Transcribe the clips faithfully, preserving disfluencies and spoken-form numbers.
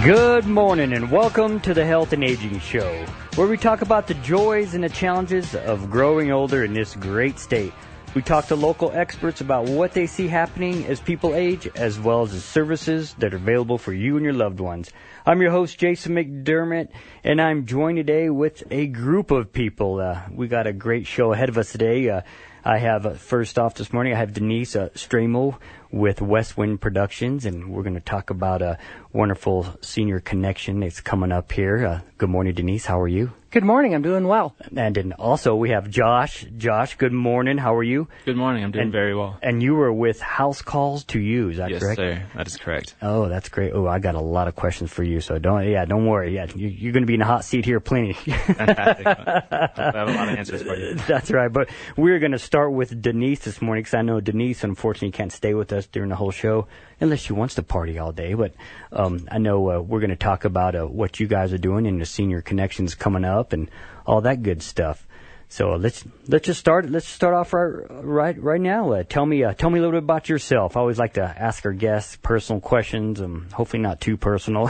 Good morning and welcome to the Health and Aging Show, where we talk about the joys and the challenges of growing older in this great state. We talk to local experts about what they see happening as people age, as well as the services that are available for you and your loved ones. I'm your host, Jason McDermott, and I'm joined today with a group of people. Uh, we got a great show ahead of us today. Uh, I have, uh, first off this morning, I have Denise uh, Stramo with West Wind Productions, and we're going to talk about a wonderful senior connection that's coming up here. Uh, good morning, Denise. How are you? Good morning. I'm doing well. And then also we have Josh. Josh, good morning. How are you? Good morning. I'm doing and, very well. And you were with House Calls to You, is that yes, correct? Yes, sir. That is correct. Oh, that's great. Oh, I got a lot of questions for you, so don't, yeah, don't worry. Yeah, you, you're going to be in the hot seat here plenty. Fantastic. I have a lot of answers for you. That's right. But we're going to start with Denise this morning, because I know Denise, unfortunately, can't stay with us during the whole show, unless she wants to party all day. But um, I know uh, we're going to talk about uh, what you guys are doing and the senior connections coming up and all that good stuff. So uh, let's let's just start. Let's start off right right right now. Uh, tell me uh, tell me a little bit about yourself. I always like to ask our guests personal questions, and hopefully not too personal.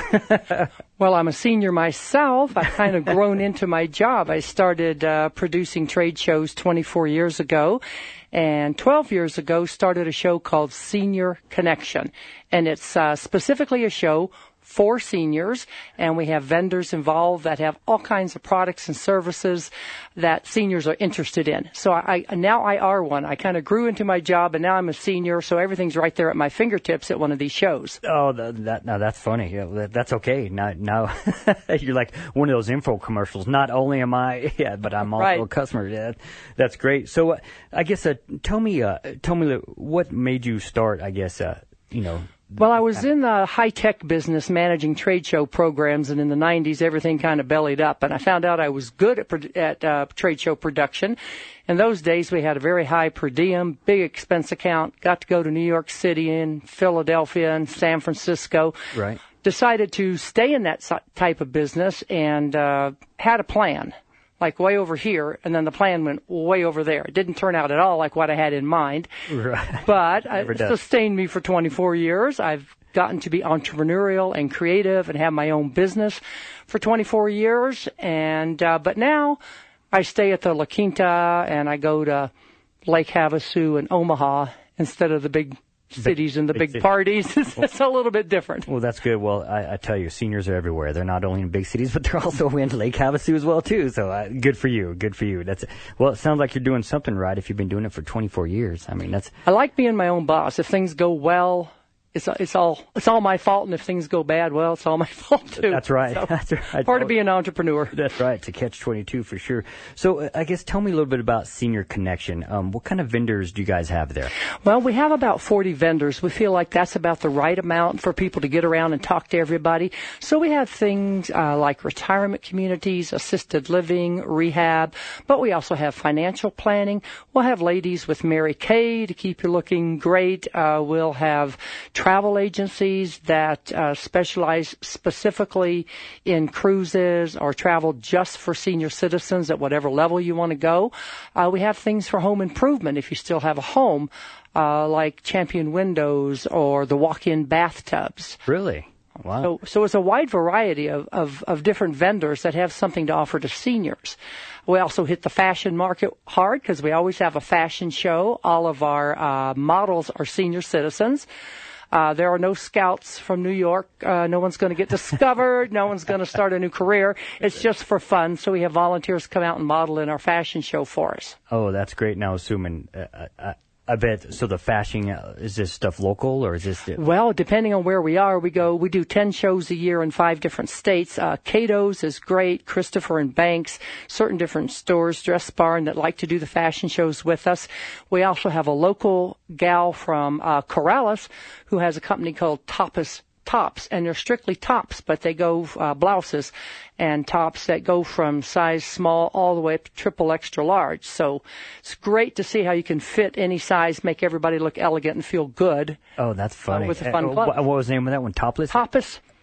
Well, I'm a senior myself. I've kind of grown into my job. I started uh, producing trade shows twenty-four years ago, and twelve years ago started a show called Senior Connection, and it's uh, specifically a show for seniors, and we have vendors involved that have all kinds of products and services that seniors are interested in. So I, I now I are one. I kind of grew into my job, and now I'm a senior, so everything's right there at my fingertips at one of these shows. Oh, that, that now that's funny. Yeah, that, that's okay. Now, now you're like one of those info commercials. Not only am I, yeah, but I'm also right. a customer. Yeah, that's great. So uh, I guess uh, tell me, uh, tell me what made you start. I guess uh, you know. Well, I was in the high-tech business managing trade show programs, and in the nineties, everything kind of bellied up, and I found out I was good at, at uh, trade show production. In those days, we had a very high per diem, big expense account, got to go to New York City and Philadelphia and San Francisco. Right. Decided to stay in that type of business and uh, had a plan. Like way over here, and then the plan went way over there. It didn't turn out at all like what I had in mind. Right. But it sustained me for twenty-four years. I've gotten to be entrepreneurial and creative and have my own business for twenty-four years. And uh, but now I stay at the La Quinta, and I go to Lake Havasu and Omaha instead of the big cities and the big, big parties. It's, well, it's a little bit different. Well, that's good. Well, I, I tell you, seniors are everywhere. They're not only in big cities, but they're also in Lake Havasu as well, too. So uh, good for you. Good for you. That's Well, it sounds like you're doing something right if you've been doing it for twenty-four years. I mean, that's... I like being my own boss. If things go well, it's it's all it's all my fault, and if things go bad, well, it's all my fault too. That's right. So, that's right. Part of being an entrepreneur. That's right. It's a catch twenty-two for sure. So uh, I guess tell me a little bit about Senior Connection. Um, what kind of vendors do you guys have there? Well, we have about forty vendors. We feel like that's about the right amount for people to get around and talk to everybody. So we have things uh, like retirement communities, assisted living, rehab, but we also have financial planning. We'll have ladies with Mary Kay to keep you looking great. Uh, we'll have travel agencies that uh, specialize specifically in cruises or travel just for senior citizens at whatever level you want to go. Uh, we have things for home improvement if you still have a home, uh, like Champion Windows or the walk-in bathtubs. Really? Wow. So, so it's a wide variety of, of, of different vendors that have something to offer to seniors. We also hit the fashion market hard because we always have a fashion show. All of our uh, models are senior citizens. Uh, there are no scouts from New York. Uh, no one's going to get discovered. No one's going to start a new career. It's just for fun. So we have volunteers come out and model in our fashion show for us. Oh, that's great. Now, assuming, uh, uh, I bet, so the fashion, uh, is this stuff local or is this? The- well, depending on where we are, we go, we do ten shows a year in five different states. Uh, Cato's is great, Christopher and Banks, certain different stores, Dress Barn that like to do the fashion shows with us. We also have a local gal from uh, Corrales who has a company called Tapas Tops, and they're strictly tops, but they go uh, blouses and tops that go from size small all the way up to triple extra large. So it's great to see how you can fit any size, make everybody look elegant and feel good. Oh, that's funny. Uh, with a fun uh, club. What was the name of that one? Topless? Tapas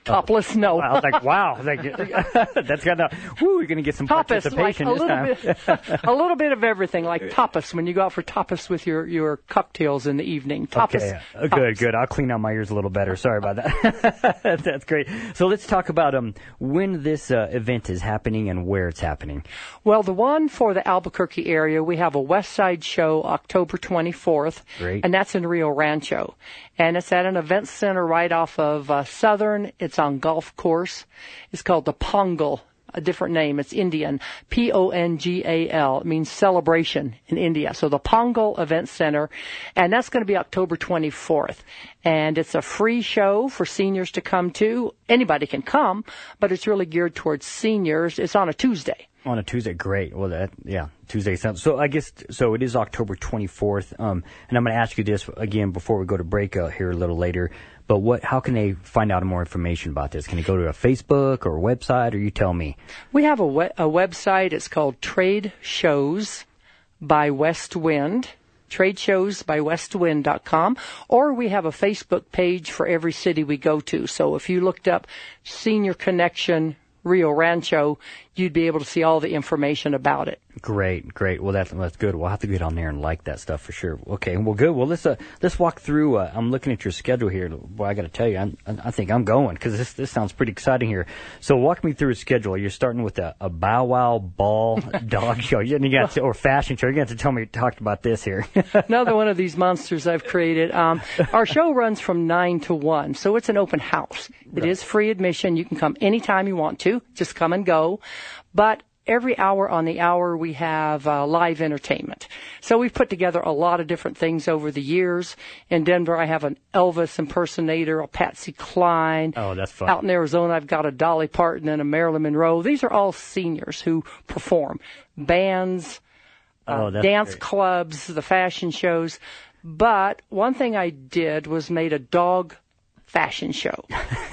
Topless, oh. no. I was like, wow, like, that's gonna, whoo, you're gonna get some tapas, participation like a this little time. bit, a little bit of everything, like tapas. When you go out for tapas with your, your cocktails in the evening, tapas. Okay, uh, tapas. good, good. I'll clean out my ears a little better. Sorry about that. That's great. So let's talk about um when this uh, event is happening and where it's happening. Well, the one for the Albuquerque area, we have a West Side show October twenty-fourth, Great. And that's in Rio Rancho. And it's at an event center right off of uh, Southern. It's on golf course. It's called the Pongal, a different name. It's Indian. P O N G A L. It means celebration in India. So the Pongal Event Center. And that's going to be October twenty-fourth. And it's a free show for seniors to come to. Anybody can come, but it's really geared towards seniors. It's on a Tuesday. On a Tuesday, great. Well, that yeah, Tuesday sounds. So I guess so. It is October twenty-fourth. Um, and I'm going to ask you this again before we go to break uh, here a little later. But what? How can they find out more information about this? Can they go to a Facebook or a website, or you tell me? We have a, we- a website. It's called Trade Shows by West Wind. trade shows by west wind dot com, or we have a Facebook page for every city we go to. So if you looked up Senior Connection Rio Rancho, you'd be able to see all the information about it. Great, great. Well, that's that's good. We'll have to get on there and like that stuff for sure. Okay, well, good. Well, let's uh, let's walk through. Uh, I'm looking at your schedule here. Boy, I got to tell you, I'm, I think I'm going because this this sounds pretty exciting here. So, walk me through a schedule. You're starting with a, a Bow Wow Ball dog show. You, you got to, or fashion show. You're going to have to tell me you talked about this here. Another one of these monsters I've created. Um, our show runs from nine to one, so it's an open house. It Right. is free admission. You can come anytime you want to. Just come and go. But every hour on the hour, we have uh, live entertainment. So we've put together a lot of different things over the years. In Denver, I have an Elvis impersonator, a Patsy Cline. Oh, that's fun. Out in Arizona, I've got a Dolly Parton and a Marilyn Monroe. These are all seniors who perform. Bands, uh, Oh, that's dance great. clubs, the fashion shows. But one thing I did was made a dog fashion show.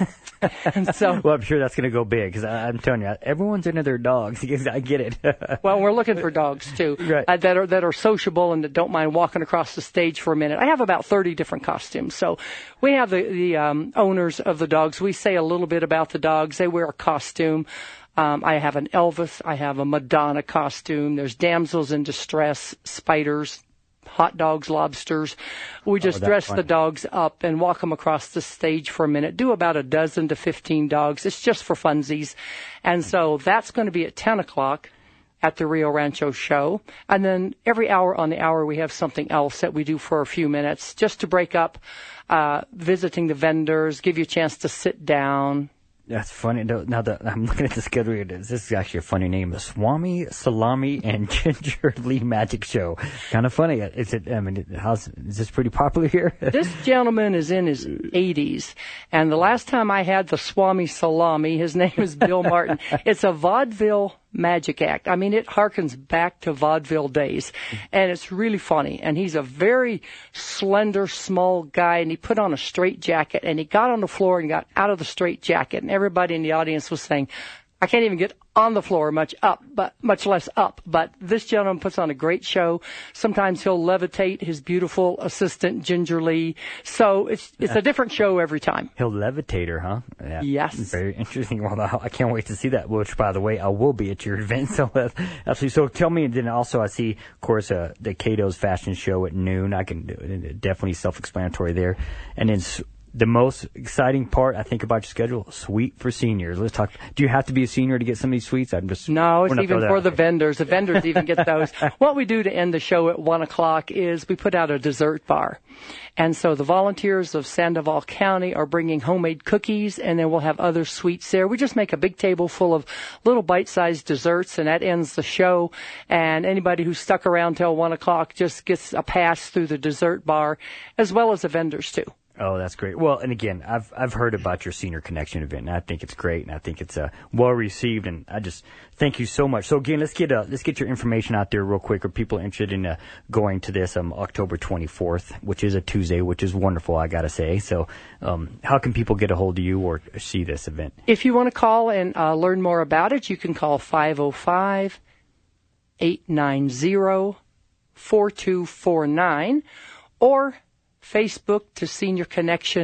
And so, Well, I'm sure that's going to go big because I'm telling you, everyone's into their dogs. I get it. well, we're looking for dogs too, Right. uh, that are that are sociable and that don't mind walking across the stage for a minute. I have about thirty different costumes. So we have the the um, owners of the dogs. We say a little bit about the dogs. They wear a costume. Um, I have an Elvis. I have a Madonna costume. There's damsels in distress, spiders, hot dogs, lobsters. We just Oh, that's dress funny. the dogs up and walk them across the stage for a minute. Do about a dozen to fifteen dogs. It's just for funsies. And so that's going to be at ten o'clock at the Rio Rancho show. And then every hour on the hour, we have something else that we do for a few minutes just to break up, uh, visiting the vendors, give you a chance to sit down. That's funny. No, Now that I'm looking at the schedule here, this is actually a funny name: the Swami Salami and Ginger Lee Magic Show. Kind of funny. Is it? I mean, how's is this pretty popular here? This gentleman is in his eighties, and the last time I had the Swami Salami, his name is Bill Martin. It's a vaudeville magic act. I mean, it harkens back to vaudeville days, and it's really funny. And he's a very slender, small guy, and he put on a straight jacket, and he got on the floor and got out of the straight jacket, and everybody in the audience was saying, I can't even get on the floor much up, but much less up. But this gentleman puts on a great show. Sometimes he'll levitate his beautiful assistant, Ginger Lee. So it's it's a different show every time. He'll levitate her, huh? Yeah. Yes. Very interesting. Well, I can't wait to see that, which, by the way, I will be at your event. So, that's absolutely. So tell me, and then also I see, of course, uh, the Cato's fashion show at noon. I can uh, definitely self-explanatory there. And then s- the most exciting part, I think, about your schedule, suite for seniors. Let's talk. Do you have to be a senior to get some of these suites? I'm just No, we're it's not even throwing that for out the there. vendors. The vendors even get those. What we do to end the show at one o'clock is we put out a dessert bar. And so the volunteers of Sandoval County are bringing homemade cookies, and then we'll have other sweets there. We just make a big table full of little bite-sized desserts, and that ends the show. And anybody who's stuck around till one o'clock just gets a pass through the dessert bar, as well as the vendors, too. Oh, that's great. Well, and again, I've I've heard about your Senior Connection event, and I think it's great, and I think it's uh, well received, and I just thank you so much. So again, let's get uh, let's get your information out there real quick. Are people interested in uh, going to this um, October twenty-fourth, which is a Tuesday, which is wonderful, I gotta say. So, um, how can people get a hold of you or see this event? If you want to call and uh, learn more about it, you can call five oh five, eight nine zero, four two four nine or Facebook to Senior Connection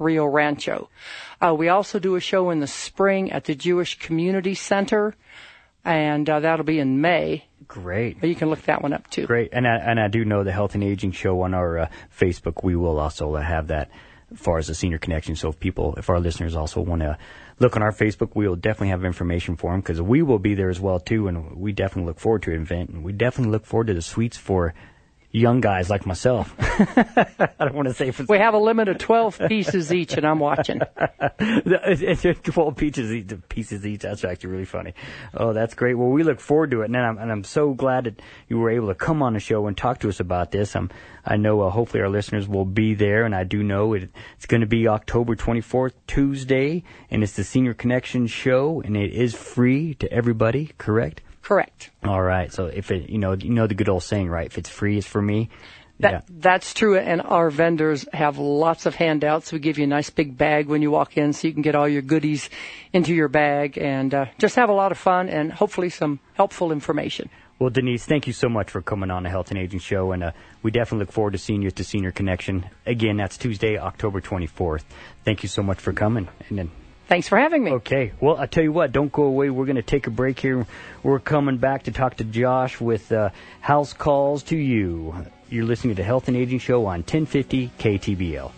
Rio Rancho. Uh, we also do a show in the spring at the Jewish Community Center, and uh, that'll be in May. Great. But you can look that one up, too. Great. And I, and I do know the Health and Aging Show on our uh, Facebook. We will also have that as far as the Senior Connection. So if people, if our listeners also want to look on our Facebook, we will definitely have information for them because we will be there as well, too. And we definitely look forward to an event. And we definitely look forward to the suites for young guys like myself. I don't want to say for... We have a limit of twelve pieces each, and I'm watching. twelve pieces each, pieces each. That's actually really funny. Oh, that's great. Well, we look forward to it, and I'm, and I'm so glad that you were able to come on the show and talk to us about this. I'm, I know uh, hopefully our listeners will be there, and I do know it, it's going to be October twenty-fourth, Tuesday, and it's the Senior Connection Show, and it is free to everybody, correct? Correct. All right. So if it, you know, you know the good old saying, right? If it's free, it's for me. That, yeah. That's true, and our vendors have lots of handouts. We give you a nice big bag when you walk in so you can get all your goodies into your bag and uh, just have a lot of fun and hopefully some helpful information. Well, Denise, thank you so much for coming on the Health and Aging Show, and uh, we definitely look forward to seeing you at the Senior Connection. Again, that's Tuesday, October twenty-fourth. Thank you so much for coming. And then. Thanks for having me. Okay. Well, I tell you what, don't go away. We're going to take a break here. We're coming back to talk to Josh with uh, House Calls to You. You're listening to the Health and Aging Show on ten fifty K T B L.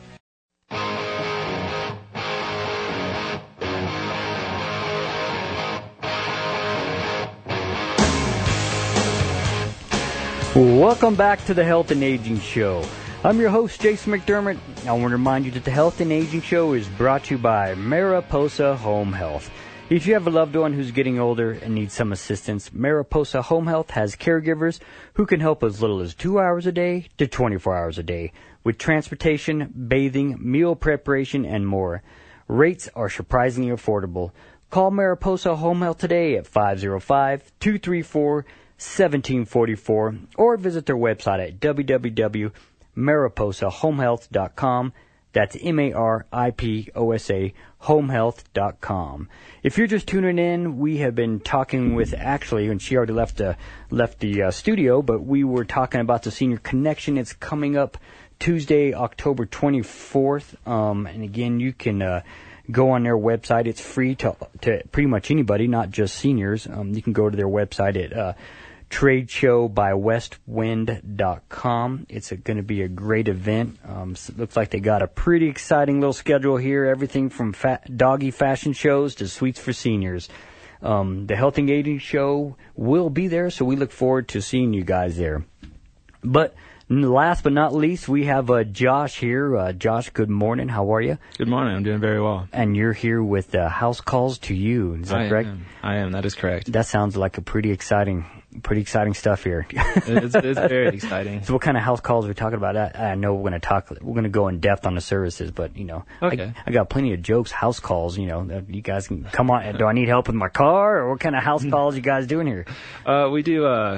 Welcome back to the Health and Aging Show. I'm your host, Jason McDermott. I want to remind you that the Health and Aging Show is brought to you by Mariposa Home Health. If you have a loved one who's getting older and needs some assistance, Mariposa Home Health has caregivers who can help as little as two hours a day to twenty-four hours a day with transportation, bathing, meal preparation, and more. Rates are surprisingly affordable. Call Mariposa Home Health today at five oh five, two three four, one seven four four or visit their website at w w w dot mariposa home health dot com. That's M A R I P O S A, home health dot com. If you're just tuning in, we have been talking with, actually, and she already left, uh, left the uh, studio, but we were talking about the Senior Connection. It's coming up Tuesday, October twenty-fourth. Um, and again, you can uh, go on their website. It's free to to pretty much anybody, not just seniors. Um, you can go to their website at uh, trade show by west wind dot com. It's going to be a great event. Um, it looks like they got a pretty exciting little schedule here. Everything from fat, doggy fashion shows to suites for seniors. Um, the Health and Aging Show will be there, so we look forward to seeing you guys there. But last but not least, we have uh, Josh here. Uh, Josh, good morning. How are you? Good morning. I'm doing very well. And you're here with uh, House Calls to You. Is that I correct? Am. I am. That is correct. That sounds like a pretty exciting Pretty exciting stuff here. it's, it's very exciting. So what kind of house calls are we talking about? I, I know we're going to talk, we're going to go in depth on the services, but, you know, okay. I, I got plenty of jokes, house calls, you know, you guys can come on. Do I need help with my car, or what kind of house calls you guys doing here? Uh, we do, uh,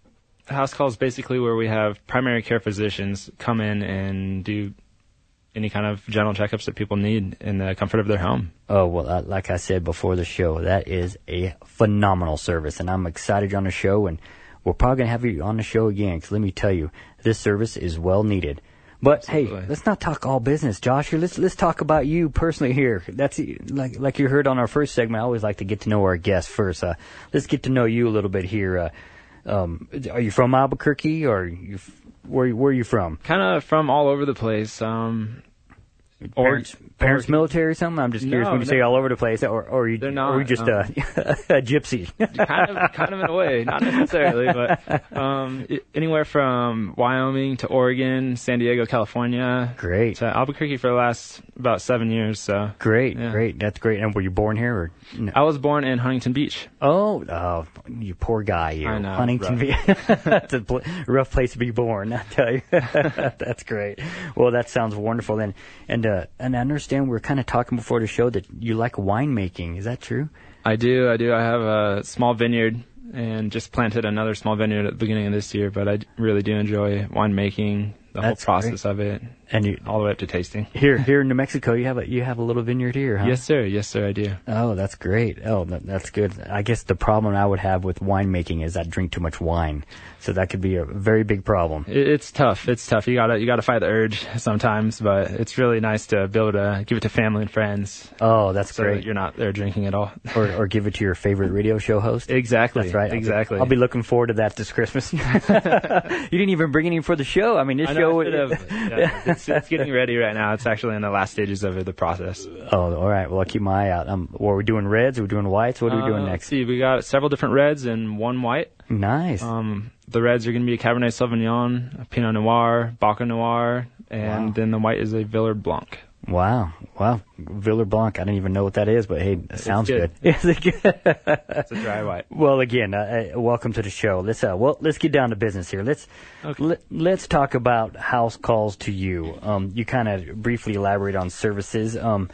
house calls basically where we have primary care physicians come in and do any kind of general checkups that people need in the comfort of their home. Oh, well, uh, like I said before the show, that is a phenomenal service, and I'm excited you're on the show, and we're probably going to have you on the show again, because let me tell you, this service is well needed. But, Absolutely. Hey, let's not talk all business, Josh. Here, let's let's talk about you personally here. That's like like you heard on our first segment, I always like to get to know our guests first. Uh, let's get to know you a little bit here. Uh, um, are you from Albuquerque, or you, where, where are you from? Kind of from all over the place. Um... Parents, parents, military or something? I'm just curious no, when you say all over the place, or, or are you, not, or are you just um, a, a gypsy? kind of, kind of in a way, not necessarily, but um, anywhere from Wyoming to Oregon, San Diego, California. Great. To Albuquerque for the last about seven years. So great, yeah. great, that's great. And were you born here, or? No? I was born in Huntington Beach. Oh, oh, you poor guy, you. I know. Huntington Beach. That's a pl- rough place to be born, I tell you. That's great. Well, that sounds wonderful. And and uh, and I understand we were kind of talking before the show that you like winemaking. Is that true? I do. I do. I have a small vineyard and just planted another small vineyard at the beginning of this year. But I really do enjoy winemaking, the That's whole process great. Of it, and you, all the way up to tasting. Here, here in New Mexico, you have a you have a little vineyard here, huh? Yes, sir. Yes, sir. I do. Oh, that's great. Oh, that, that's good. I guess the problem I would have with winemaking is I drink too much wine, so that could be a very big problem. It, it's tough. It's tough. You gotta you gotta fight the urge sometimes, but it's really nice to be able to give it to family and friends. Oh, that's so great. That you're not there drinking at all, or or give it to your favorite radio show host. Exactly. That's right. Exactly. I'll be, I'll be looking forward to that this Christmas. You didn't even bring any for the show. I mean, this I show. know, yeah, it's, it's getting ready right now. It's actually in the last stages of the process. Oh, all right. Well, I'll keep my eye out. Um, what are we doing? Reds? Are we doing whites? What are we doing uh, next? Let's see. We got several different reds and one white. Nice. Um, the reds are going to be a Cabernet Sauvignon, a Pinot Noir, Baca Noir, and wow. then the white is a Villard Blanc. Wow. Wow. Villard Blanc. I don't even know what that is, but hey, it sounds good. good. Is it good? It's a dry white. Well, again, uh, uh, welcome to the show. Let's uh, well, let's get down to business here. Let's okay. let, let's talk about house calls to you. Um, you kind of briefly elaborate on services. Um,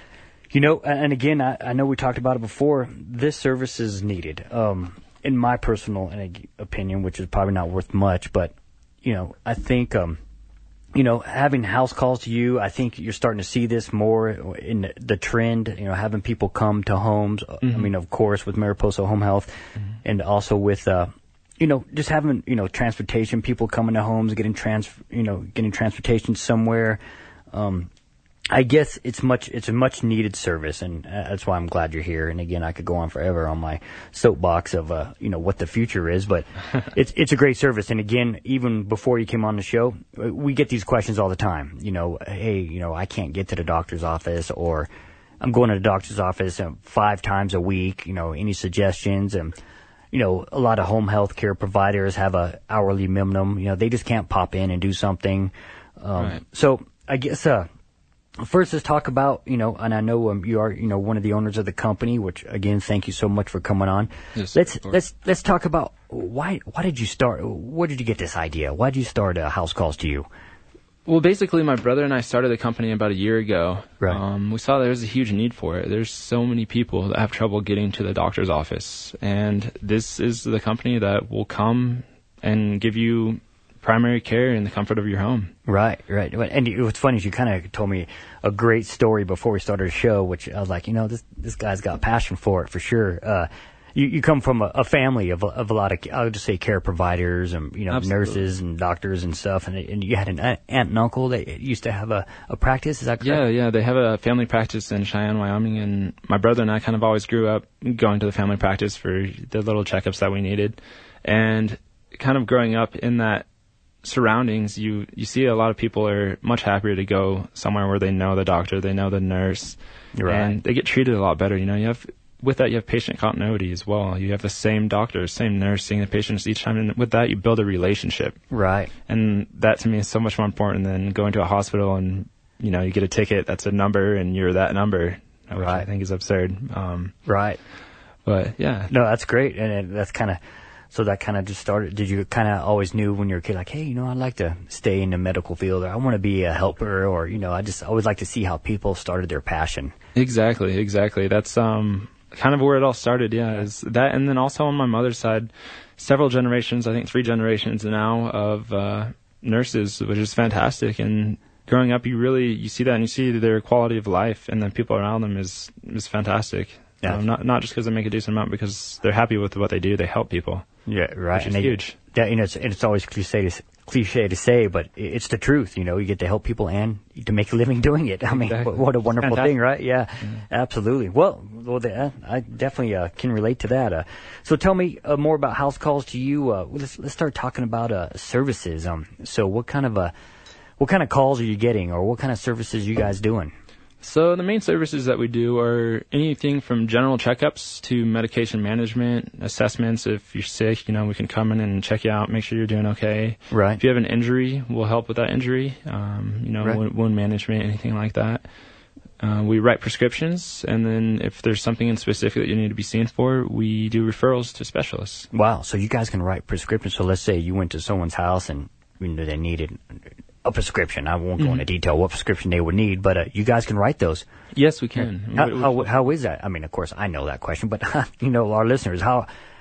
you know, and again, I, I know we talked about it before. This service is needed. Um, in my personal opinion, which is probably not worth much, but you know, I think. Um, You know, having house calls to you, I think you're starting to see this more in the trend, you know, having people come to homes. Mm-hmm. I mean, of course, with Mariposa Home Health mm-hmm. and also with, uh, you know, just having, you know, transportation, people coming to homes, getting trans, you know, getting transportation somewhere. Um, I guess it's much, it's a much needed service, and that's why I'm glad you're here. And again, I could go on forever on my soapbox of, uh, you know, what the future is, but it's, it's a great service. And again, even before you came on the show, we get these questions all the time. You know, hey, you know, I can't get to the doctor's office, or I'm going to the doctor's office uh, five times a week. You know, any suggestions? And, you know, a lot of home health care providers have a hourly minimum. You know, they just can't pop in and do something. Um, right. So I guess, uh, First, let's talk about, you know, and I know um, you are, you know, one of the owners of the company, which again, thank you so much for coming on. Yes, let's let's let's talk about why why did you start? Where did you get this idea? Why did you start uh, House Calls to You? Well, basically, my brother and I started the company about a year ago. Right. Um, we saw there was a huge need for it. There's so many people that have trouble getting to the doctor's office, and this is the company that will come and give you primary care in the comfort of your home. Right, right. And what's funny is you kind of told me a great story before we started the show, which I was like, you know, this this guy's got passion for it for sure. Uh, you, you come from a, a family of, of a lot of, I'll just say, care providers and, you know, Absolutely. nurses and doctors and stuff. And, and you had an aunt and uncle that used to have a, a practice. Is that correct? Yeah, yeah. They have a family practice in Cheyenne, Wyoming. And my brother and I kind of always grew up going to the family practice for the little checkups that we needed. And kind of growing up in that surroundings, you you see a lot of people are much happier to go somewhere where they know the doctor, they know the nurse, right. and they get treated a lot better. You know, you have with that you have patient continuity as well. You have the same doctor, same nurse seeing the patients each time, and with that you build a relationship. Right. And that to me is so much more important than going to a hospital and you know you get a ticket that's a number and you're that number, which right. I think is absurd. Um, right. But yeah, no, that's great, and that's kind of. So that kind of just started. Did you kind of always knew when you were a kid, like, hey, you know, I'd like to stay in the medical field, or I want to be a helper, or, you know, I just always like to see how people started their passion. Exactly, exactly. That's um kind of where it all started, yeah, is that. And then also on my mother's side, several generations, I think three generations now of uh, nurses, which is fantastic. And growing up, you really, you see that and you see their quality of life and the people around them is, is fantastic. Yeah. Um, not not just because they make a decent amount, because they're happy with what they do. They help people. Yeah, right. Which is and they, huge. Yeah, you know, it's, it's always cliche to, cliche to say, but it's the truth. You know, you get to help people and to make a living doing it. I mean, exactly. what a wonderful Fantastic. thing, right? Yeah, mm-hmm. Absolutely. Well, well, the, I definitely uh, can relate to that. Uh, so tell me uh, more about House Calls to You. Uh, let's let's start talking about uh, services. Um, so what kind of uh, what kind of calls are you getting, or what kind of services are you guys doing? So the main services that we do are anything from general checkups to medication management, assessments. If you're sick, you know, we can come in and check you out, make sure you're doing okay. Right. If you have an injury, we'll help with that injury, um, you know, right. wound, wound management, anything like that. Uh, we write prescriptions, and then if there's something in specific that you need to be seen for, we do referrals to specialists. Wow. So you guys can write prescriptions. So let's say you went to someone's house and you know, they needed a prescription. I won't go mm-hmm. into detail what prescription they would need, but uh, you guys can write those. Yes, we can. How, how, how is that? I mean, of course, I know that question, but you know, our listeners, how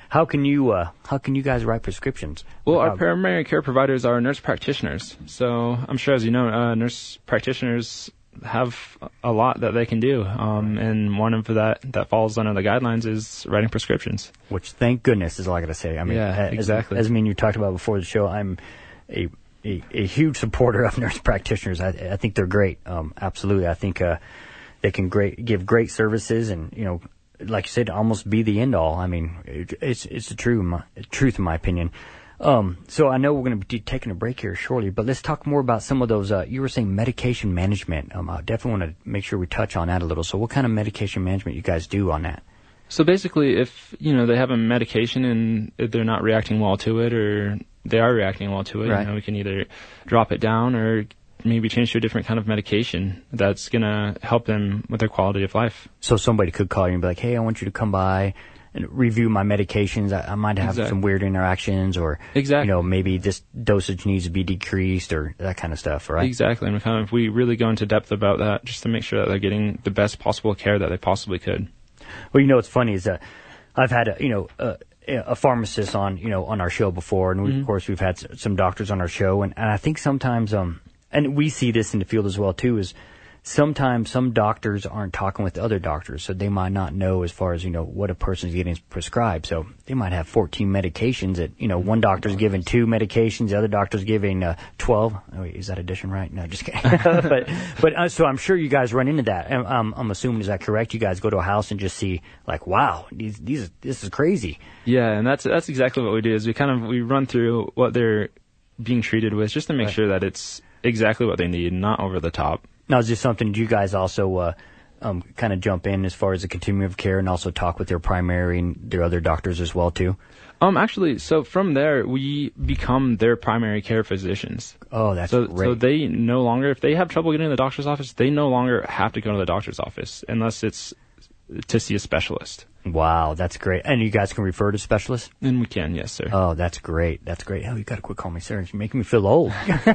how can you uh, how can you guys write prescriptions? Well, our How- primary care providers are nurse practitioners. So I'm sure, as you know, uh, nurse practitioners have a lot that they can do, um, and one of that that falls under the guidelines is writing prescriptions. Which, thank goodness, is all I got to say. I mean, Yeah, as, exactly. As me and you talked about before the show, I'm a a, a huge supporter of nurse practitioners. I, I think they're great. Um, absolutely, I think uh, they can great give great services, and you know, like you said, almost be the end all. I mean, it, it's it's the true my, truth in my opinion. Um, so I know we're going to be taking a break here shortly, but let's talk more about some of those. Uh, you were saying medication management. Um, I definitely want to make sure we touch on that a little. So, what kind of medication management you guys do on that? So basically, if you know they have a medication and they're not reacting well to it, or they are reacting well to it, Right. you know, we can either drop it down or maybe change to a different kind of medication that's gonna help them with their quality of life. So somebody could call you and be like, "Hey, I want you to come by and review my medications. I, I might have Exactly. some weird interactions, or Exactly. you know, maybe this dosage needs to be decreased, or that kind of stuff." Right? Exactly, and we kind of we really go into depth about that just to make sure that they're getting the best possible care that they possibly could. Well, you know, what's funny is that I've had a, you know, a, a pharmacist on, you know, on our show before, and we, Mm-hmm. of course we've had s- some doctors on our show, and, and I think sometimes, um, and we see this in the field as well too, is sometimes some doctors aren't talking with other doctors, so they might not know as far as, you know, what a person's getting prescribed. So they might have fourteen medications that, you know, one doctor's giving two medications, the other doctor's giving uh, twelve. Oh, wait, is that addition right? No, just kidding. but but uh, so I'm sure you guys run into that. And, um, I'm assuming, is that correct? You guys go to a house and just see, like, wow, these these this is crazy. Yeah, and that's that's exactly what we do. Is we kind of we run through what they're being treated with just to make Right. sure that it's exactly what they need, not over the top. Now, is this something you guys also uh, um, kind of jump in as far as the continuum of care, and also talk with their primary and their other doctors as well too? Um, actually, so from there we become their primary care physicians. Oh, that's So, great. so they no longer, if they have trouble getting to the doctor's office, they no longer have to go to the doctor's office unless it's to see a specialist. Wow, that's great. And you guys can refer to specialists? And we can, yes, sir. Oh, that's great. That's great. Oh, you got to quit calling me sir. You're making me feel old.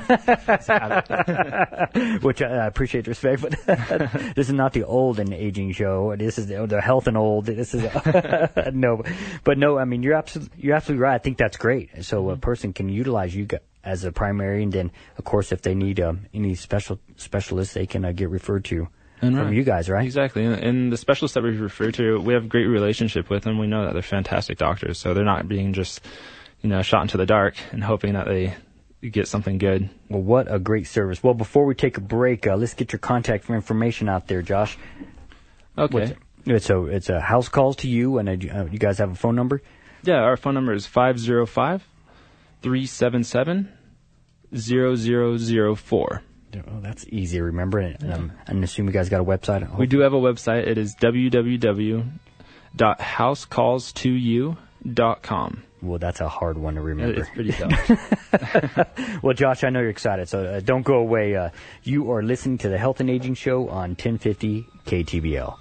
Which I, I appreciate the respect, but this is not the old and aging show. This is the, the health and old. This is no, but no. I mean, you're absolutely you're absolutely right. I think that's great. So a person can utilize you gu- as a primary, and then of course if they need um, any special specialists, they can uh, get referred to. And From right. you guys, right? Exactly. And, and the specialists that we refer to, we have a great relationship with them. We know that they're fantastic doctors, so they're not being just, you know, shot into the dark and hoping that they get something good. Well, what a great service. Well, before we take a break, uh, let's get your contact information out there, Josh. Okay. What's it? It's a, it's a house calls to you, and uh, you guys have a phone number? Yeah, our phone number is five zero five, three seven seven, zero zero zero four. Oh, that's easy to remember. And um, I assume you guys got a website? We do have a website. It is w w w dot house calls to you dot com. Well, that's a hard one to remember. It's pretty tough. Well, Josh, I know you're excited, so uh, don't go away. Uh, you are listening to the Health and Aging Show on ten fifty K T B L.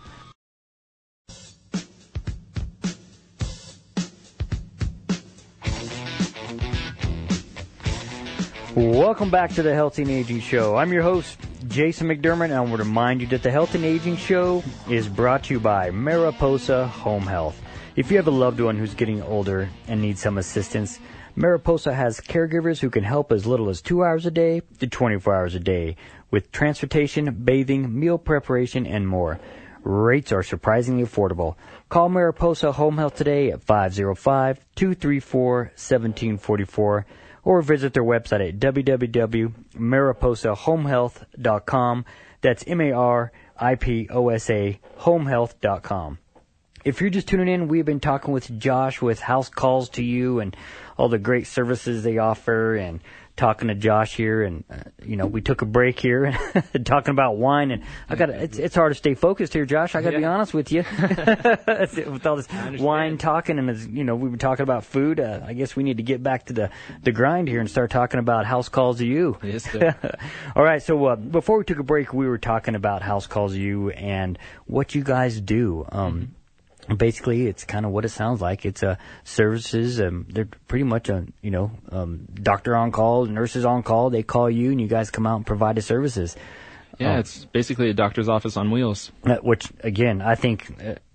Welcome back to the Healthy and Aging Show. I'm your host, Jason McDermott, and I want to remind you that the Health and Aging Show is brought to you by Mariposa Home Health. If you have a loved one who's getting older and needs some assistance, Mariposa has caregivers who can help as little as two hours a day to twenty-four hours a day with transportation, bathing, meal preparation, and more. Rates are surprisingly affordable. Call Mariposa Home Health today at five oh five, two three four, one seven four four or visit their website at w w w dot mariposa home health dot com. That's M A R I P O S A home health dot com. If you're just tuning in, we've been talking with Josh with House Calls to You and all the great services they offer, and talking to Josh here, and uh, you know, we took a break here talking about wine, and I got it's it's hard to stay focused here, Josh. I got to be Yeah. honest with you. With all this wine talking, and as you know, we were talking about food. Uh, I guess we need to get back to the the grind here and start talking about House Calls to You. Yes, sir. All right, so uh, before we took a break, we were talking about House Calls to You and what you guys do. Um, Basically, it's kind of what it sounds like. It's uh, services. Um, they're pretty much a you know um, doctor on call, nurses on call. They call you, and you guys come out and provide the services. Yeah, Oh. it's basically a doctor's office on wheels. Uh, Which again, I think uh,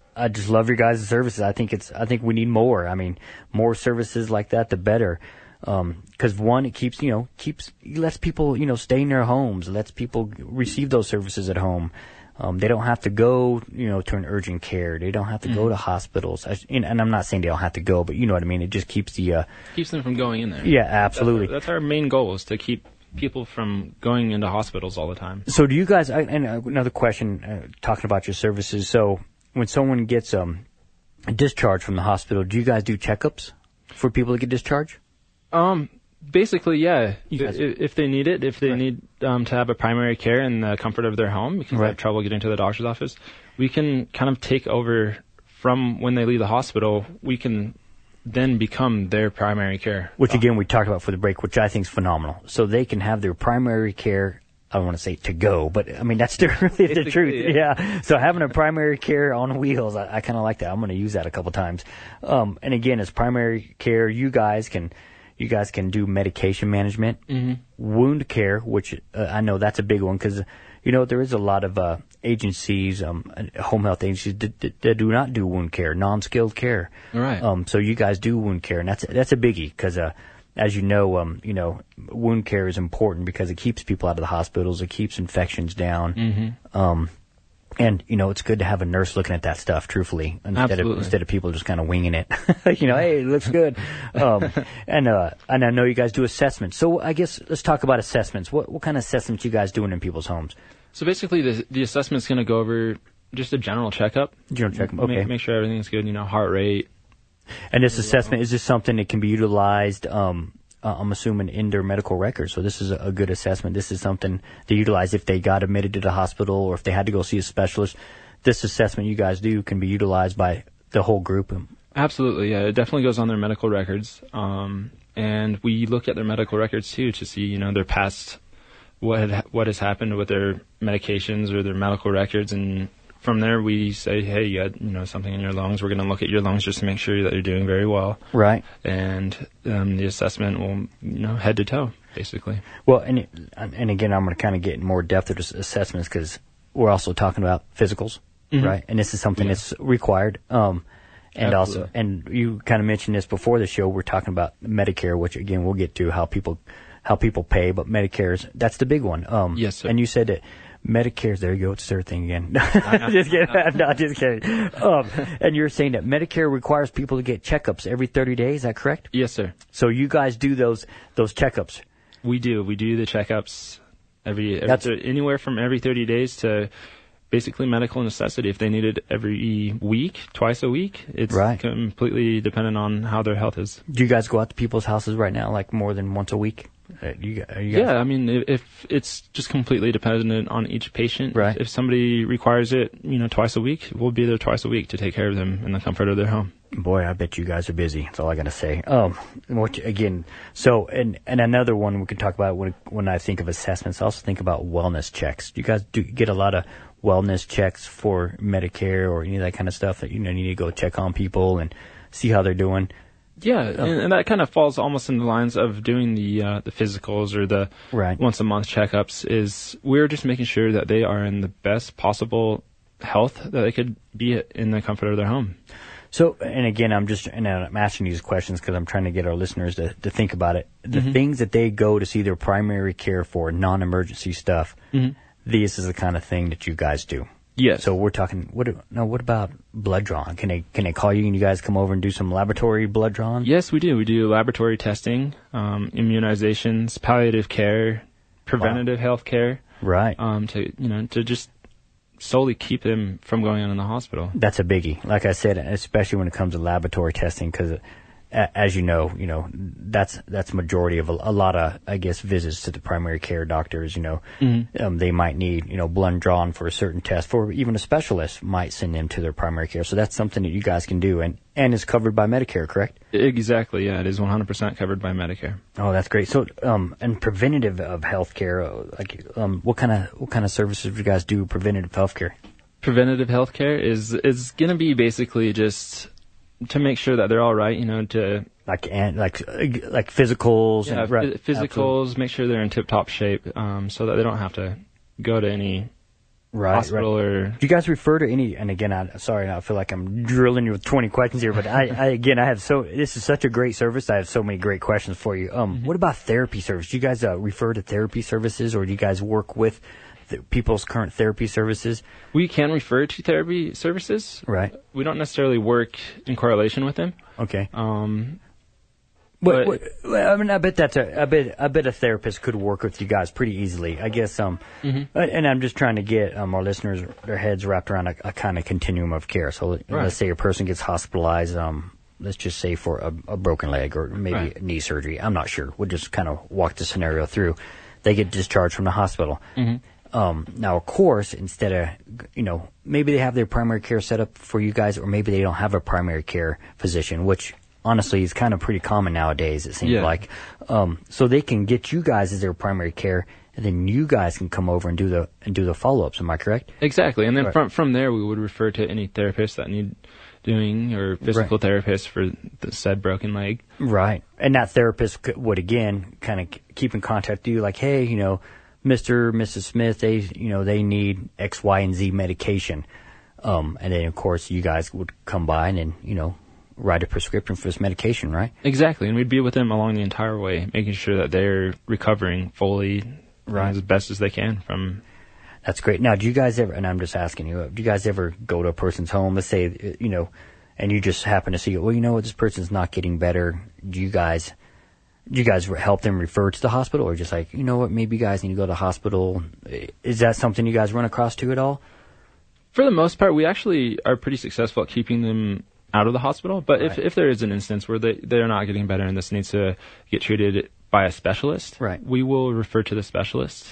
I just love your guys' services. I think it's, I think we need more. I mean, more services like that, the better. Um, cause one, it keeps, you know, keeps, lets people, you know, stay in their homes, lets people receive those services at home. Um, they don't have to go, you know, to an urgent care. They don't have to mm. go to hospitals. I, and, and I'm not saying they don't have to go, but you know what I mean? It just keeps the, uh, keeps them from going in there. Yeah, absolutely. That's, that's our main goal, is to keep people from going into hospitals all the time. So do you guys, and another question, uh, talking about your services. So when someone gets, um, discharged from the hospital, do you guys do checkups for people to get discharged? Um, basically, yeah. If, if they need it, if they right. need um, to have a primary care in the comfort of their home because right. they have trouble getting to the doctor's office, we can kind of take over from when they leave the hospital. We can then become their primary care. Which, again, we talked about for the break, which I think is phenomenal. So they can have their primary care, I don't want to say to go, but, I mean, that's the, really the truth. Yeah. yeah. So having a primary care on wheels, I, I kind of like that. I'm going to use that a couple times. Um, and, again, as primary care, you guys can... You guys can do medication management, mm-hmm. wound care, which uh, I know that's a big one because, you know, there is a lot of uh, agencies, um, home health agencies that, that, that do not do wound care, non-skilled care. Right. Um, so you guys do wound care, and that's that's a biggie because, uh, as you know, um, you know, wound care is important because it keeps people out of the hospitals, it keeps infections down. Mm-hmm. Um, And, you know, it's good to have a nurse looking at that stuff, truthfully, instead Absolutely. of instead of people just kind of winging it. You know, hey, it looks good. Um, and uh, and I know you guys do assessments. So I guess let's talk about assessments. What what kind of assessments you guys doing in people's homes? So basically, the the assessment's going to go over just a general checkup. General checkup, okay. Make, make sure everything's good, you know, heart rate. And this assessment, is this something that can be utilized, um, uh, I'm assuming, in their medical records? So this is a, a good assessment. This is something to utilize if they got admitted to the hospital or if they had to go see a specialist. This assessment you guys do can be utilized by the whole group. Absolutely, yeah. It definitely goes on their medical records. Um, and we look at their medical records, too, to see, you know, their past, what had, what has happened with their medications or their medical records. And from there, we say, hey, you had, you know, something in your lungs. We're going to look at your lungs just to make sure that you're doing very well. Right. And um, the assessment will, you know, head to toe, basically. Well, and it, and again, I'm going to kind of get in more depth of this assessments because we're also talking about physicals, mm-hmm. right? And this is something yeah. that's required. Um, and Absolutely. also, and you kind of mentioned this before the show. We're talking about Medicare, which again we'll get to how people how people pay, but Medicare is that's the big one. Um, yes, sir. And you said that. Medicare's, there you go, it's the third thing again. just kidding. No, just kidding. Um, and you're saying that Medicare requires people to get checkups every thirty days, is that correct? Yes, sir. So you guys do those those checkups? We do. We do the checkups every, every anywhere from every thirty days to basically medical necessity. If they need it every week, twice a week, it's right. completely dependent on how their health is. Do you guys go out to people's houses right now, like more than once a week? Uh, you, are you guys... Yeah, I mean, if, if it's just completely dependent on each patient. Right. If somebody requires it, you know, twice a week, we'll be there twice a week to take care of them in the comfort of their home. Boy, I bet you guys are busy. That's all I got to say. Um, what, again, so, and, and another one we can talk about when, when I think of assessments, I also think about wellness checks. Do you guys do get a lot of wellness checks for Medicare or any of that kind of stuff that, you know, you need to go check on people and see how they're doing? Yeah, and, and that kind of falls almost in the lines of doing the uh, the physicals or the right. once a month checkups. Is we're just making sure that they are in the best possible health that they could be in the comfort of their home. So, and again, I'm just and I'm asking these questions because I'm trying to get our listeners to, to think about it. The mm-hmm. things that they go to see their primary care for, non-emergency stuff, mm-hmm. this is the kind of thing that you guys do. Yes. So we're talking. What? No. What about blood drawing? Can they can they call you and you guys come over and do some laboratory blood drawing? Yes, we do. We do laboratory testing, um, immunizations, palliative care, preventative wow. health care. Right. Um, to you know to just solely keep them from going on in the hospital. That's a biggie. Like I said, especially when it comes to laboratory testing, because as you know, you know that's that's majority of a, a lot of I guess visits to the primary care doctors. You know, mm-hmm. um, they might need you know blood drawn for a certain test, for even a specialist might send them to their primary care. So that's something that you guys can do, and and is covered by Medicare, correct? Exactly. Yeah, it is one hundred percent covered by Medicare. Oh, that's great. So, um, and preventative of healthcare, uh, like, um, what kind of what kind of services do you guys do? Preventative healthcare. Preventative healthcare is is going to be basically just to make sure that they're all right, you know, to like and like like physicals, yeah, and, right, physicals, absolutely. Make sure they're in tip-top shape, um, so that they don't have to go to any right, hospital right. or. Do you guys refer to any? And again, I sorry, I feel like I'm drilling you with twenty questions here, but I, I again, I have so this is such a great service. I have so many great questions for you. Um, mm-hmm. What about therapy service? Do you guys uh, refer to therapy services, or do you guys work with the people's current therapy services? We can refer to therapy services. Right. We don't necessarily work in correlation with them. Okay. Um. But, what, well, I mean, I bet that's a, I bet, I bet a therapist could work with you guys pretty easily. I guess, um, mm-hmm. and I'm just trying to get um, our listeners their heads wrapped around a, a kind of continuum of care. So right. let's say a person gets hospitalized, um, let's just say for a, a broken leg or maybe right. knee surgery. I'm not sure. We'll just kind of walk the scenario through. They get discharged from the hospital. Mm-hmm. Um, now, of course, instead of, you know, maybe they have their primary care set up for you guys, or maybe they don't have a primary care physician, which honestly is kind of pretty common nowadays, it seems yeah. like. Um, so they can get you guys as their primary care, and then you guys can come over and do the and do the follow-ups. Am I correct? Exactly. And then right. from from there, we would refer to any therapists that need doing or physical right. therapists for the said broken leg. Right. And that therapist could, would, again, kind of keep in contact with you like, hey, you know, Mister Missus Smith, they, you know, they need X, Y, and Z medication. Um, and then, of course, you guys would come by and then, you know, write a prescription for this medication, right? Exactly. And we'd be with them along the entire way, making sure that they're recovering fully right. as best as they can from... That's great. Now, do you guys ever, and I'm just asking you, do you guys ever go to a person's home, let's say, you know, and you just happen to see, well, you know what, this person's not getting better. Do you guys, do you guys help them refer to the hospital, or just like, you know what, maybe you guys need to go to the hospital? Is that something you guys run across to at all? For the most part, we actually are pretty successful at keeping them out of the hospital. But right. if if there is an instance where they, they're not getting better and this needs to get treated by a specialist, right. we will refer to the specialist.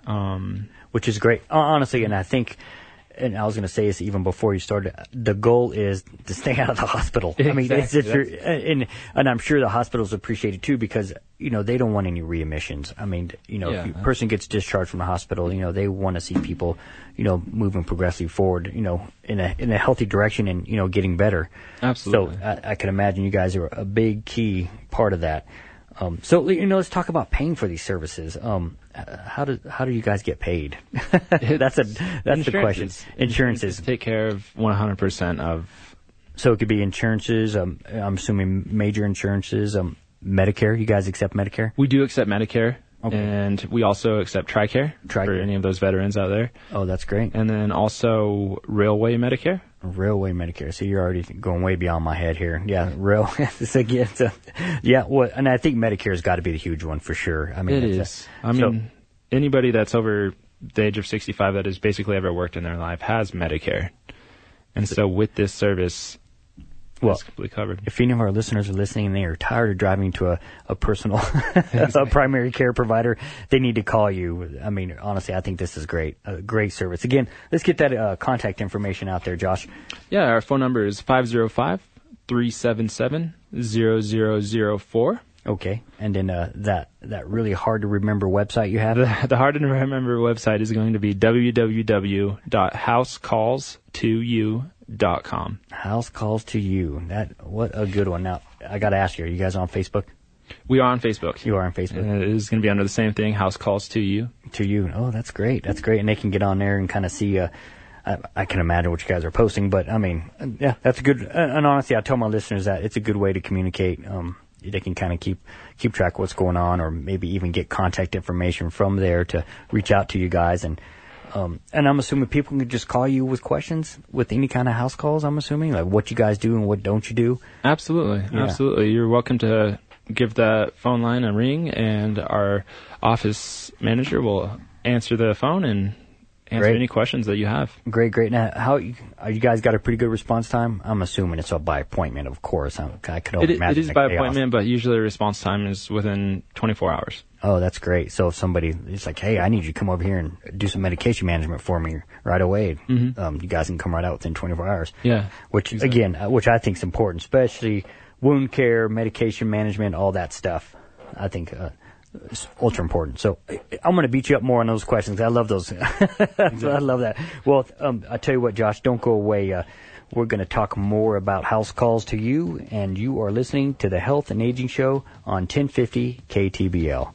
Um, Which is great. Honestly, and I think, and I was going to say this even before you started, the goal is to stay out of the hospital. Exactly. I mean, it's, it's your, and, and I'm sure the hospitals appreciate it too, because, you know, they don't want any readmissions. I mean, you know, yeah. if a person gets discharged from the hospital, you know, they want to see people, you know, moving progressively forward, you know, in a, in a healthy direction and, you know, getting better. Absolutely. So I, I can imagine you guys are a big key part of that. Um, so, you know, let's talk about paying for these services. Um, how do how do you guys get paid? that's a that's the question. Insurances take care of one hundred percent of. So it could be insurances. Um, I'm assuming major insurances. Um, Medicare. You guys accept Medicare? We do accept Medicare. Okay. And we also accept TRICARE, TRICARE for any of those veterans out there. Oh, that's great. And then also Railway Medicare. Railway Medicare. So you're already going way beyond my head here. Yeah, rail. It's again, it's a, yeah. Well, and I think Medicare's got to be the huge one for sure. I mean, it is. A, I mean, so, anybody that's over the age of sixty-five that has basically ever worked in their life has Medicare, and so with this service. Well, it's completely covered. If any of our listeners are listening and they are tired of driving to a, a personal, a primary care provider, they need to call you. I mean, honestly, I think this is great. A great service. Again, let's get that uh, contact information out there, Josh. Yeah, our phone number is five oh five, three seven seven, zero zero zero four. Okay. And then uh, that, that really hard to remember website you have? The, the hard to remember website is going to be w w w dot house calls to you dot com. House Calls to You. That what a good one. Now, I got to ask you, are you guys on Facebook? We are on Facebook. You are on Facebook. And it is going to be under the same thing, House Calls to You. To You. Oh, that's great. That's great. And they can get on there and kind of see, uh, I, I can imagine what you guys are posting, but I mean, yeah, that's a good, and honestly, I tell my listeners that it's a good way to communicate. Um, they can kind of keep keep track of what's going on, or maybe even get contact information from there to reach out to you guys. And um, and I'm assuming people can just call you with questions with any kind of house calls. I'm assuming like what you guys do and what don't you do. Absolutely, yeah. Absolutely. You're welcome to give that phone line a ring, and our office manager will answer the phone and answer great. Any questions that you have. Great, great. Now, how you, you guys got a pretty good response time? I'm assuming it's by appointment, of course. I'm, I could only it, imagine it is by chaos. Appointment, but usually the response time is within twenty-four hours. Oh, that's great. So if somebody is like, hey, I need you to come over here and do some medication management for me right away, mm-hmm. um, you guys can come right out within twenty-four hours. Yeah. Which, exactly. again, uh, which I think is important, especially wound care, medication management, all that stuff. I think uh, it's ultra important. So I'm going to beat you up more on those questions. I love those. Exactly. I love that. Well, um, I tell you what, Josh, don't go away. Uh, we're going to talk more about house calls to you, and you are listening to the Health and Aging Show on ten fifty K T B L.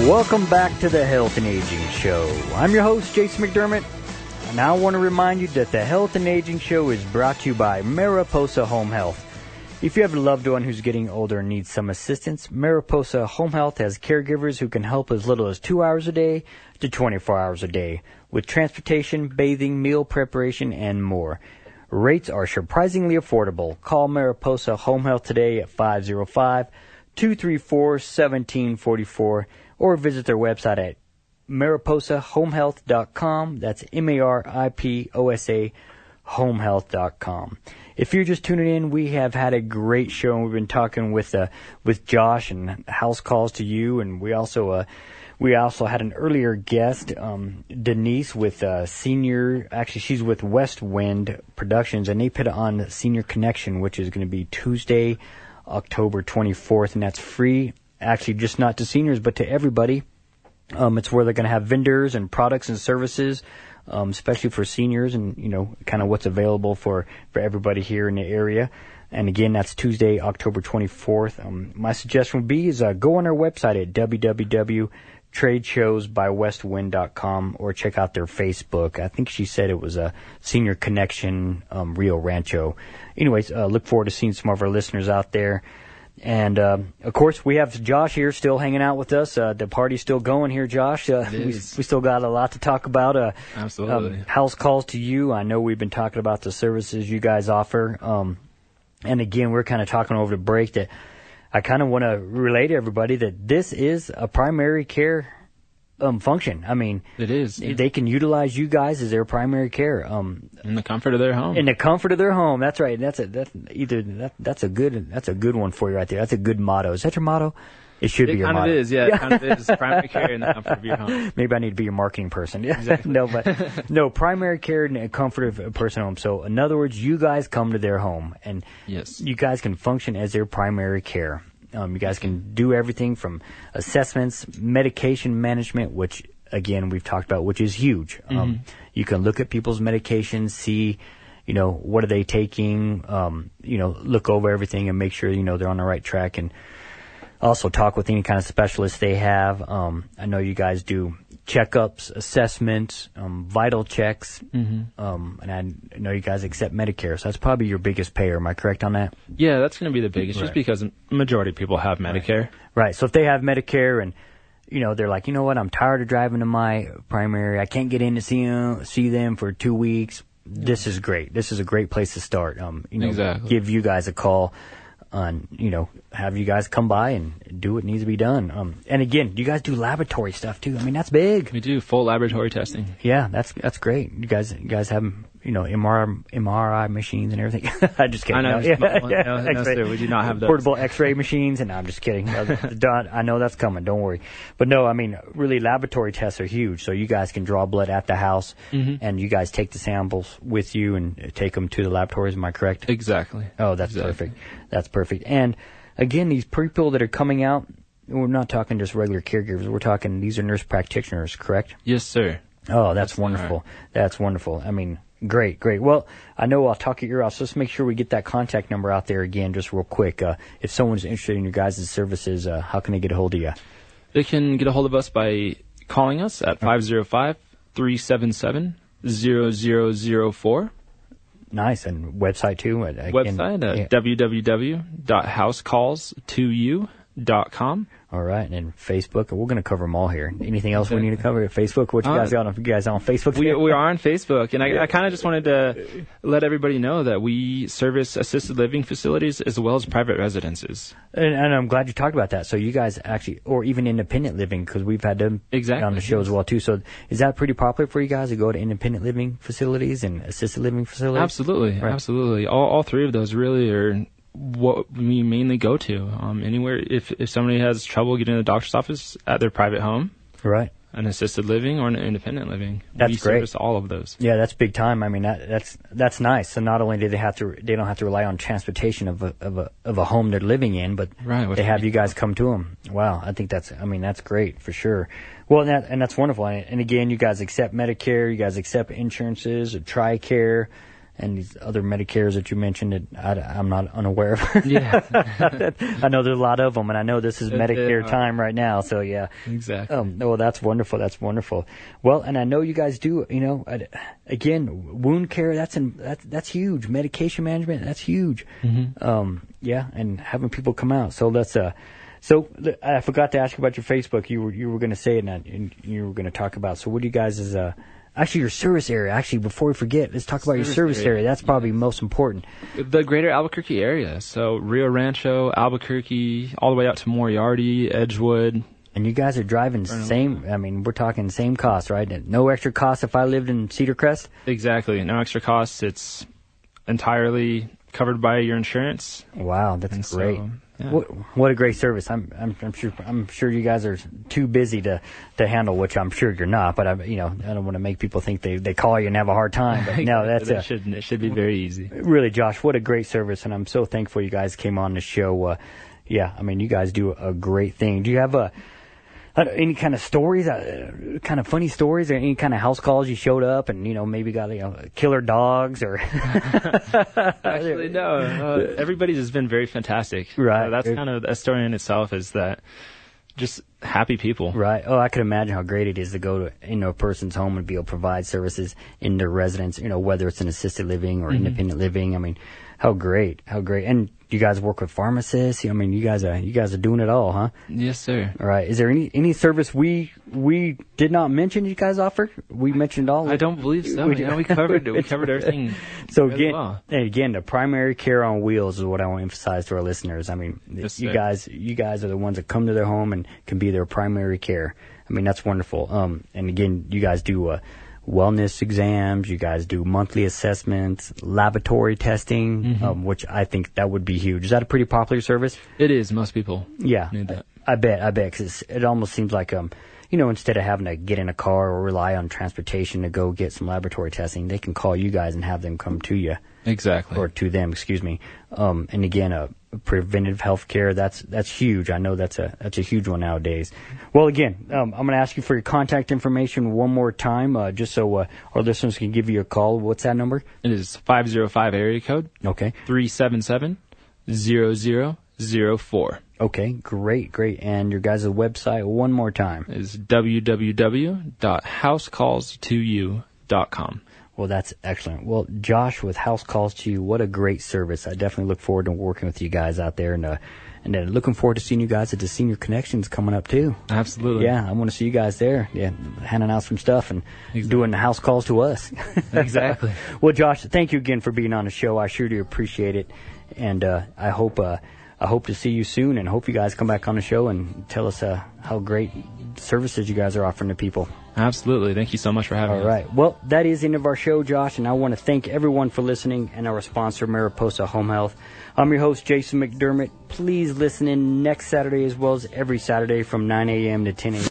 Welcome back to the Health and Aging Show. I'm your host, Jason McDermott, and I want to remind you that the Health and Aging Show is brought to you by Mariposa Home Health. If you have a loved one who's getting older and needs some assistance, Mariposa Home Health has caregivers who can help as little as two hours a day to twenty-four hours a day with transportation, bathing, meal preparation, and more. Rates are surprisingly affordable. Call Mariposa Home Health today at five oh five, two three four, one seven four four or visit their website at mariposa home health dot com. That's M A R I P O S A home health dot com. If you're just tuning in, we have had a great show, and we've been talking with uh, with Josh and House Calls to You, and we also uh, we also had an earlier guest, um, Denise, with uh, Senior. Actually, she's with West Wind Productions, and they put on Senior Connection, which is going to be Tuesday, October twenty-fourth, and that's free. Actually, just not to seniors, but to everybody. Um, it's where they're going to have vendors and products and services, um, especially for seniors, and you know, kind of what's available for, for everybody here in the area. And again, that's Tuesday, October twenty-fourth. Um, my suggestion would be is uh, go on our website at w w w dot trade shows by west wind dot com or check out their Facebook. I think she said it was a Senior Connection um, Rio Rancho. Anyways, uh, look forward to seeing some of our listeners out there. And, uh, of course, we have Josh here still hanging out with us. Uh, the party's still going here, Josh. Uh, we, we still got a lot to talk about. Uh, Absolutely. Um, House Calls to You. I know we've been talking about the services you guys offer. Um, and, again, we're kind of talking over the break that I kind of want to relay to everybody that this is a primary care um, function. I mean, it is. Yeah. They can utilize you guys as their primary care. Um, in the comfort of their home. In the comfort of their home. That's right. That's a that's either that that's a good that's a good one for you right there. That's a good motto. Is that your motto? It should it be your motto. It kind of is. Yeah, it kind of is. Primary care in the comfort of your home. Maybe I need to be your marketing person. Yeah. Exactly. no, but no primary care in the comfort of a person's home. So in other words, you guys come to their home, and yes, you guys can function as their primary care. Um, you guys can do everything from assessments, medication management, which again, we've talked about, which is huge. Um, mm-hmm. You can look at people's medications, see, you know, what are they taking, um, you know, look over everything and make sure, you know, they're on the right track, and also talk with any kind of specialist they have. Um, I know you guys do checkups, assessments, um, vital checks, mm-hmm. um, and I know you guys accept Medicare, so that's probably your biggest payer. Am I correct on that? Yeah, that's going to be the biggest, right. Just because the majority of people have Medicare. Right. right. So if they have Medicare and you know, they're like, you know what, I'm tired of driving to my primary. I can't get in to see them, see them for two weeks. This is great. This is a great place to start. Um, you know, exactly. Give you guys a call on, you know, have you guys come by and do what needs to be done. Um, and again, you guys do laboratory stuff too. I mean, that's big. We do full laboratory testing. Yeah, that's that's great. You guys, you guys have, you know, M R I machines and everything. I'm just kidding. I know. No, yeah, no, yeah, no, no sir, we do not have those. Portable X-ray machines, and no, I'm just kidding. I know that's coming. Don't worry. But no, I mean, really, laboratory tests are huge. So you guys can draw blood at the house, mm-hmm. and you guys take the samples with you and take them to the laboratories. Am I correct? Exactly. Oh, that's exactly. perfect. That's perfect. And again, these people that are coming out, we're not talking just regular caregivers. We're talking these are nurse practitioners, correct? Yes, sir. Oh, that's, that's wonderful. Right. That's wonderful. I mean, great, great. Well, I know I'll talk at your house. Let's make sure we get that contact number out there again just real quick. Uh, if someone's interested in your guys' services, uh, how can they get a hold of you? They can get a hold of us by calling us at five oh five, three seven seven, zero zero zero four. Nice. And website too? Again, website at yeah. w w w dot house calls to you dot com. All right, and then Facebook. We're going to cover them all here. Anything else we need to cover? Facebook. What you guys uh, got on? You guys on Facebook? We we are on Facebook, and I, I kind of just wanted to let everybody know that we service assisted living facilities as well as private residences. And, and I'm glad you talked about that. So you guys actually, or even independent living, because we've had them exactly. on the show yes. as well too. So is that pretty popular for you guys to go to independent living facilities and assisted living facilities? Absolutely, right. absolutely. All all three of those really are what we mainly go to. Um, anywhere, if, if somebody has trouble getting to the doctor's office at their private home, right, an assisted living or an independent living, that's we great. Service all of those. Yeah, that's big time. I mean, that, that's that's nice. So not only do they have to, they don't have to rely on transportation of a of a of a home they're living in, but right, they have you guys come to them. Wow, I think that's. I mean, that's great for sure. Well, and, that, and that's wonderful. And again, you guys accept Medicare, you guys accept insurances, or TRICARE. and these other Medicares that you mentioned that I, I'm not unaware of. Yeah. I know there's a lot of them, and I know this is It- Medicare it- time right now, so yeah. Exactly. Um, oh, that's wonderful. That's wonderful. Well, and I know you guys do, you know, uh, again, wound care, that's in, that's, that's huge. Medication management, that's huge. Mm-hmm. Um, yeah, and having people come out. So that's, uh, so I forgot to ask you about your Facebook. You were, you were going to say it and, and you were going to talk about, so what do you guys is, uh, actually your service area. Actually, before we forget, let's talk about your service area. area. That's probably most important. The greater Albuquerque area. So Rio Rancho, Albuquerque, all the way out to Moriarty, Edgewood. And you guys are driving same, I mean, we're talking same cost, right? No extra cost if I lived in Cedar Crest? Exactly. No extra costs. It's entirely covered by your insurance. Wow, that's And so, great. yeah. What, what a great service. I'm, I'm, I'm sure, I'm sure you guys are too busy to, to handle, which I'm sure you're not, but I, you know, I don't want to make people think they, they call you and have a hard time, but no, that's it a, shouldn't. It should be very easy. really, Josh, what a great service. And I'm so thankful you guys came on the show. Uh, yeah, I mean, you guys do a great thing. Do you have a, Uh, any kind of stories, uh, kind of funny stories, or any kind of house calls you showed up and, you know, maybe got, you know, killer dogs or... Actually, no. Uh, everybody's has been very fantastic. Right. Uh, that's kind of a story in itself is that just happy people. Right. Oh, I can imagine how great it is to go to, you know, a person's home and be able to provide services in their residence, you know, whether it's an assisted living or Mm-hmm. independent living. I mean, how great, how great. And you guys work with pharmacists. I mean, you guys are, you guys are doing it all, huh? Yes, sir. All right. Is there any, any service we, we did not mention you guys offer? We mentioned all. I don't believe so. We- yeah, we covered we covered everything. So really again, well. and again, the primary care on wheels is what I want to emphasize to our listeners. I mean, Yes, you sir. guys, you guys are the ones that come to their home and can be their primary care. I mean, that's wonderful. Um, and again, you guys do uh, wellness exams. You guys do monthly assessments, laboratory testing, Mm-hmm. um, which I think that would be huge. Is that a pretty popular service? It is. Most people Yeah, need that. I, I bet. I bet because it almost seems like um. You know, instead of having to get in a car or rely on transportation to go get some laboratory testing, they can call you guys and have them come to you. Exactly. Or to them, excuse me. Um, and again, uh, preventive health care, that's, that's huge. I know that's a, that's a huge one nowadays. Well, again, um, I'm going to ask you for your contact information one more time, uh, just so, uh, our listeners can give you a call. What's that number? It is five zero five area code Okay. three seven seven zero zero zero four. Okay. Great. Great. And your guys' website one more time. Is w w w dot house calls to you dot com. Well, that's excellent. Well, Josh, with House Calls to You, what a great service. I definitely look forward to working with you guys out there, and uh, and then looking forward to seeing you guys at the Senior Connections coming up too. Absolutely. Yeah, I want to see you guys there. Yeah, handing out some stuff and Exactly. doing the house calls to us. Exactly. Well, Josh, thank you again for being on the show. I sure do appreciate it, and uh, I hope uh, I hope to see you soon, and hope you guys come back on the show and tell us uh, how great services you guys are offering to people. Absolutely. Thank you so much for having All us. right. Well, that is the end of our show, Josh, and I want to thank everyone for listening and our sponsor, Mariposa Home Health. I'm your host, Jason McDermott. Please listen in next Saturday as well as every Saturday from nine a.m. to ten a.m.